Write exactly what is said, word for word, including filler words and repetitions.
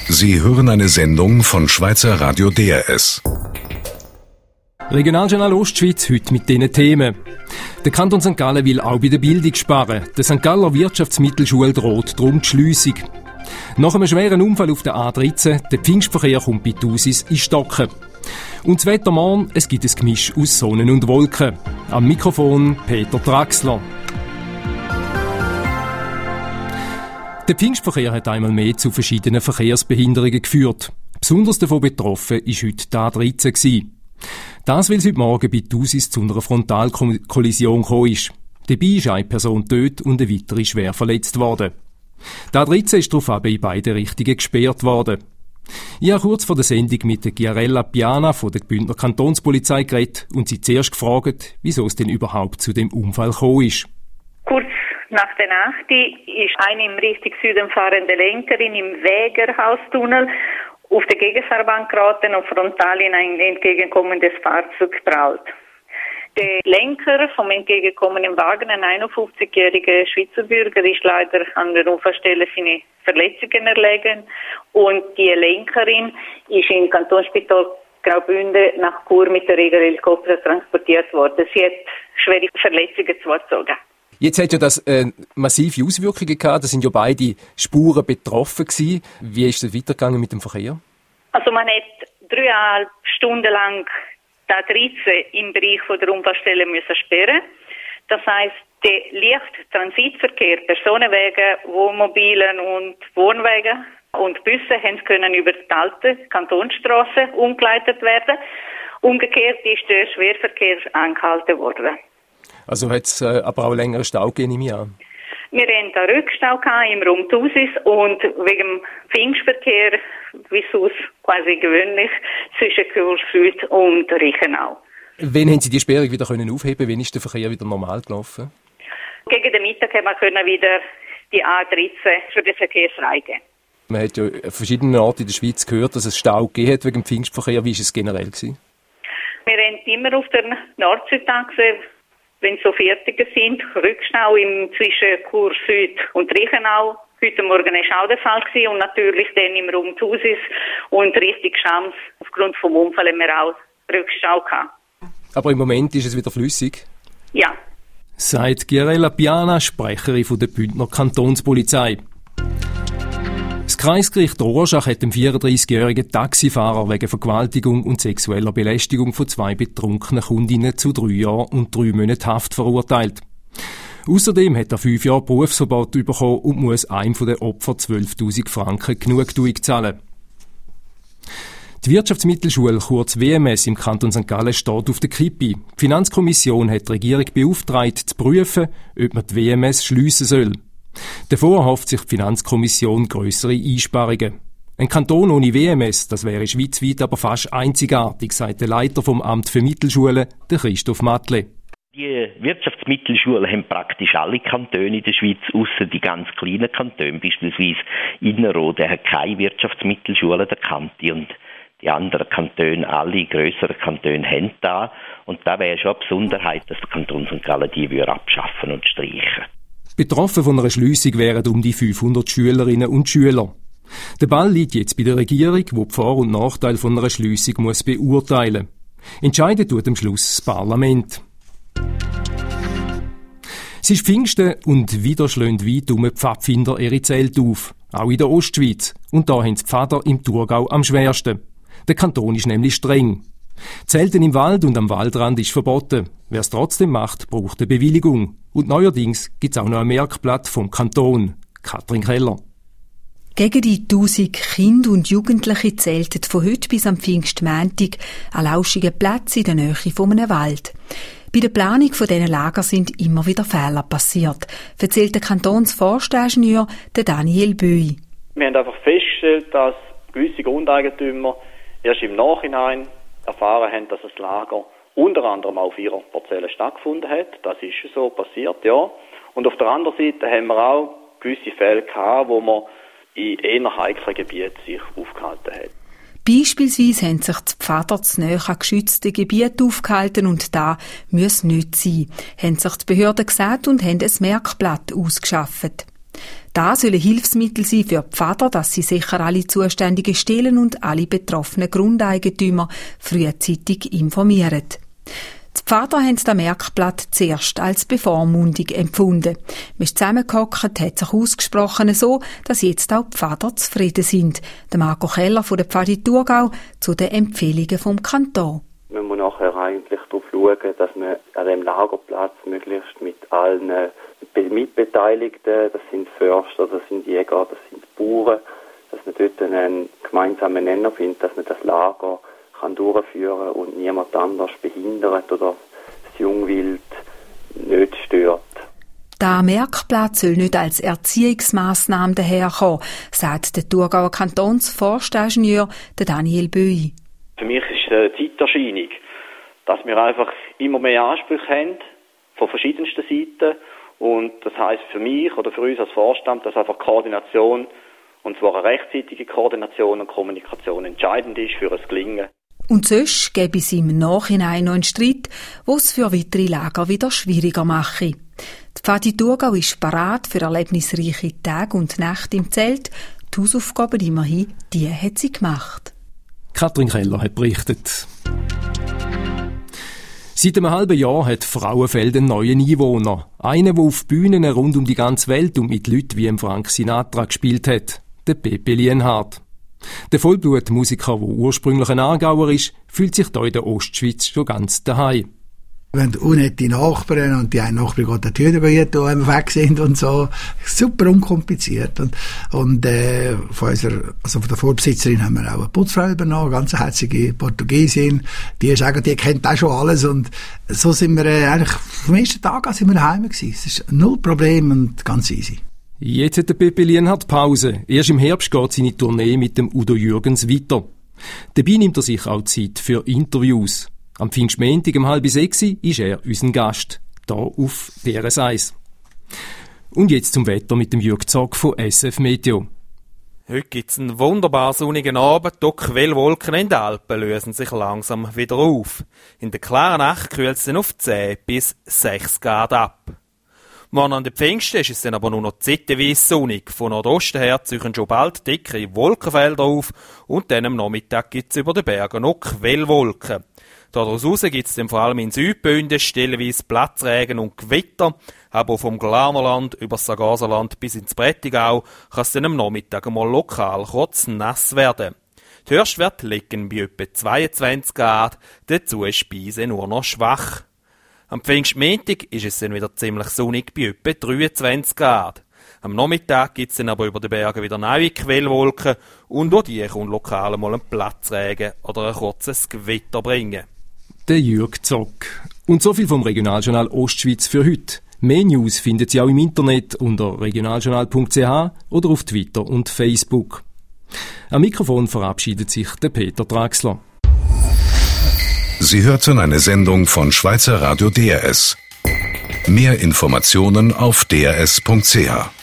Sie hören eine Sendung von Schweizer Radio D R S. Regionaljournal Ostschweiz heute mit diesen Themen. Der Kanton Sankt Gallen will auch bei der Bildung sparen. Der Sankt Galler Wirtschaftsmittelschule droht darum die Schliessung. Nach einem schweren Unfall auf der A dreizehn, der Pfingstverkehr kommt bei Thusis in Stocken. Und das Wetter morgen, es gibt ein Gemisch aus Sonnen und Wolken. Am Mikrofon Peter Draxler. Der Pfingstverkehr hat einmal mehr zu verschiedenen Verkehrsbehinderungen geführt. Besonders davon betroffen war heute die A dreizehn. Das, weil es heute Morgen bei Thusis zu einer Frontalkollision gekommen ist. Dabei ist eine Person tot und eine weitere schwer verletzt worden. Die A dreizehn ist daraufhin in beide Richtungen gesperrt worden. Ich habe kurz vor der Sendung mit der Chiarella Piana von der Bündner Kantonspolizei geredet und sie zuerst gefragt, wieso es denn überhaupt zu dem Unfall gekommen ist. Kurz nach der Nacht ist eine im Richtung Süden fahrende Lenkerin im Wägerhaustunnel auf der Gegenfahrbahn geraten und frontal in ein entgegenkommendes Fahrzeug geprallt. Der Lenker vom entgegenkommenden Wagen, ein einundfünfzigjähriger Schweizer Bürger, ist leider an der Unfallstelle seine Verletzungen erlegen und die Lenkerin ist im Kantonsspital Graubünden nach Chur mit der Regelhelikopter transportiert worden. Sie hat schwere Verletzungen zugezogen. Jetzt hat ja das äh, massive Auswirkungen gehabt. Da sind ja beide Spuren betroffen gewesen. Wie ist es weitergegangen mit dem Verkehr? Also man hat dreieinhalb Stunden lang die A dreizehn im Bereich von der Unfallstelle müssen sperren. Das heisst, der Lichttransitverkehr, Personenwege, Wohnmobilen und Wohnwege und Busse haben können über die alte Kantonsstrasse umgeleitet werden. Umgekehrt ist der Schwerverkehr angehalten worden. Also hat es äh, aber auch längere Stau gegeben, nehme ich an. Wir hatten einen Rückstau im Raum Thusis und wegen dem Pfingstverkehr, wie es quasi gewöhnlich, zwischen Chur Süd und Reichenau. Wann haben Sie die Sperrung wieder können aufheben? Wann ist der Verkehr wieder normal gelaufen? Gegen den Mittag haben wir wieder die A dreizehn für den Verkehr freigeben. Man hat ja an verschiedenen Orten in der Schweiz gehört, dass es Stau gegeben hat wegen dem Pfingstverkehr. Wie war es generell gewesen? Wir haben immer auf der Nord-Süd-Achse, wenn so Fertige sind, Rückstau im zwischen Chur Süd und Reichenau. Heute Morgen war auch der Fall gewesen und natürlich dann im Raum Thusis und Richtung Schams. Aufgrund vom Unfall haben wir auch Rückstau gehabt. Aber im Moment ist es wieder flüssig? Ja. Sagt Chiarella Piana, Sprecherin von der Bündner Kantonspolizei. Das Kreisgericht Rorschach hat dem vierunddreißigjährigen Taxifahrer wegen Vergewaltigung und sexueller Belästigung von zwei betrunkenen Kundinnen zu drei Jahren und drei Monaten Haft verurteilt. Außerdem hat er fünf Jahre Berufsverbot bekommen und muss einem von den Opfern zwölftausend Franken Genugtuung zahlen. Die Wirtschaftsmittelschule, kurz W M S, im Kanton Sankt Gallen steht auf der Kippe. Die Finanzkommission hat die Regierung beauftragt, zu prüfen, ob man die W M S schliessen soll. Davor erhofft sich die Finanzkommission grössere Einsparungen. Ein Kanton ohne W M S, das wäre schweizweit aber fast einzigartig, sagt der Leiter vom Amt für Mittelschulen, der Christoph Matle. Die Wirtschaftsmittelschulen haben praktisch alle Kantone in der Schweiz, ausser die ganz kleinen Kantone, beispielsweise Innerrhoden hat keine Wirtschaftsmittelschule, der Kanti, und die anderen Kantone, alle grösseren Kantone haben da. Und da wäre schon eine Besonderheit, dass der Kanton Sankt Gallen die würde abschaffen und streichen. Betroffen von einer Schliessung wären um die fünfhundert Schülerinnen und Schüler. Der Ball liegt jetzt bei der Regierung, die die Vor- und Nachteile von einer Schliessung muss beurteilen. Entscheiden tut am Schluss das Parlament. Es ist Pfingsten und wieder schlagen weit um die Pfadfinder ihre Zelte auf. Auch in der Ostschweiz. Und da haben die Pfader im Thurgau am schwersten. Der Kanton ist nämlich streng. Zelten im Wald und am Waldrand ist verboten. Wer es trotzdem macht, braucht eine Bewilligung. Und neuerdings gibt es auch noch ein Merkblatt vom Kanton. Katrin Keller. Gegen die tausend Kinder und Jugendliche zelten von heute bis am Pfingstmontag an lauschigen Plätzen in der Nähe von einem Wald. Bei der Planung von diesen Lager sind immer wieder Fehler passiert, erzählt der Kantonsforstingenieur Daniel Böi. Wir haben einfach festgestellt, dass gewisse Grundeigentümer erst im Nachhinein erfahren haben, dass das Lager unter anderem auf ihrer Parzelle stattgefunden hat. Das ist so passiert, ja. Und auf der anderen Seite haben wir auch gewisse Fälle gehabt, wo man in eher heiklen Gebieten sich aufgehalten hat. Beispielsweise haben sich die Pfader zu nahe an geschützten Gebieten aufgehalten und da muss nicht sein, haben sich die Behörden gesagt und haben ein Merkblatt ausgeschafft. Das soll ein Hilfsmittel sein für die Pfarrer, dass sie sicher alle zuständigen Stellen und alle betroffenen Grundeigentümer frühzeitig informieren. Die Pfarrer haben den Merkblatt zuerst als Bevormundung empfunden. Man ist zusammengehockt, hat sich ausgesprochen so, dass jetzt auch die Pfarrer zufrieden sind. Der Marco Keller von der Pfadi Thurgau zu den Empfehlungen vom Kanton. Man muss nachher eigentlich darauf schauen, dass man an dem Lagerplatz möglichst mit allen Mitbeteiligten, das sind Förster, das sind Jäger, das sind Bauern, dass man dort einen gemeinsamen Nenner findet, dass man das Lager kann durchführen und niemand anders behindert oder das Jungwild nicht stört. Der Merkplatz soll nicht als Erziehungsmassnahme daherkommen, sagt der Thurgauer Kantonsforstingenieur Daniel Böi. Für mich ist es eine Zeiterscheinung, dass wir einfach immer mehr Ansprüche haben, von verschiedensten Seiten. Und das heisst für mich oder für uns als Vorstand, dass einfach Koordination, und zwar eine rechtzeitige Koordination und Kommunikation entscheidend ist für das Gelingen. Und sonst gäbe es im Nachhinein noch einen Streit, der es für weitere Lager wieder schwieriger mache. Die Pfadi Thurgau ist parat für erlebnisreiche Tage und Nächte im Zelt. Die Hausaufgaben immerhin, die hat sie gemacht. Katrin Keller hat berichtet. Seit einem halben Jahr hat Frauenfeld einen neuen Einwohner. Einen, der auf Bühnen rund um die ganze Welt und mit Leuten wie Frank Sinatra gespielt hat. Der Pepe Lienhardt. Der Vollblutmusiker, der ursprünglich ein Aargauer ist, fühlt sich hier in der Ostschweiz schon ganz daheim. Wenn unnette Nachbarn und die einen Nachbarn geht der Tür übergeht, die weg sind und so. Super unkompliziert. Und, und äh, von, unserer, also von der Vorbesitzerin haben wir auch eine Putzfrau übernommen, eine ganz herzige Portugiesin. Die sagen, die kennt auch schon alles. Und so sind wir äh, eigentlich vom ersten Tag an sind wir daheim gewesen. Es ist null Problem und ganz easy. Jetzt hat der Pepe Lienhardt Pause. Erst im Herbst geht seine Tournee mit dem Udo Jürgens weiter. Dabei nimmt er sich auch Zeit für Interviews. Am Pfingstmontag um halb sechs ist er unser Gast, hier auf D R S eins. Und jetzt zum Wetter mit dem Jürg Zog von S F Meteo. Heute gibt es einen wunderbar sonnigen Abend, die Quellwolken in den Alpen lösen sich langsam wieder auf. In der klaren Nacht kühlt es dann auf zehn bis sechs Grad ab. Morgen an den Pfingsten ist es dann aber nur noch zitterweise sonnig. Von Nordosten her ziehen schon bald dickere Wolkenfelder auf und dann am Nachmittag gibt es über den Bergen noch Quellwolken. Daraus raus gibt es dann vor allem in Südbünden stellenweise Platzregen und Gewitter, aber vom Glarnerland über das Sargaserland bis ins Prättigau kann es dann am Nachmittag einmal lokal kurz nass werden. Die Höchstwerte liegen bei etwa zweiundzwanzig Grad, dazu ist Speise nur noch schwach. Am Pfingstmontag ist es dann wieder ziemlich sonnig bei etwa dreiundzwanzig Grad. Am Nachmittag gibt es dann aber über den Bergen wieder neue Quellwolken und auch die können lokal mal einen Platzregen oder ein kurzes Gewitter bringen. Der Jürg Zog. Und so viel vom Regionaljournal Ostschweiz für heute. Mehr News findet Sie auch im Internet unter regionaljournal punkt c h oder auf Twitter und Facebook. Am Mikrofon verabschiedet sich der Peter Draxler. Sie hörten eine Sendung von Schweizer Radio D R S. Mehr Informationen auf d r s punkt c h.